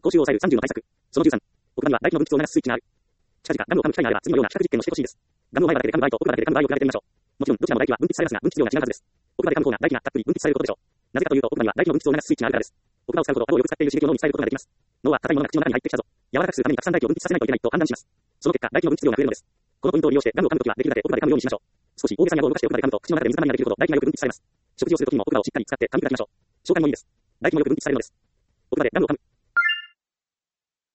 口臭を抑える30の対策。その13。奥歯には唾液の分泌を流すスイッチがある。近々ガムを噛む機会があれば、次のような比較実験をしてほしいです。ガムを前歯だけで噛む場合と奥歯だけで噛む場合を比べてみましょう。もちろん、どちらも唾液は分泌されますが、分泌量が違うはずです。奥歯で噛む方が唾液がたっぷり分泌されることでしょう。なぜかというと、奥歯には唾液の分泌を流すスイッチがあるからです。奥歯を使うほど、歯をよく使っている刺激を脳に伝えることができます。脳は硬いものが口の中に入ってきたぞ。柔らかくするためにたくさん唾液を分泌させないといけないと判断します。その結果、唾液の分泌量が増えるのです。このポイントを利用して、ガムを噛むときはできるだけ奥歯で噛むようにしましょう。少し大げさに顎を動かして奥歯で噛むと、口の中で水溜まりができるほど唾液がよく分泌されます。食事をするときにも奥歯をしっかり使って噛み砕きましょう。紹介もいいです。唾液もよく分泌されるのです。奥歯でガムを噛む。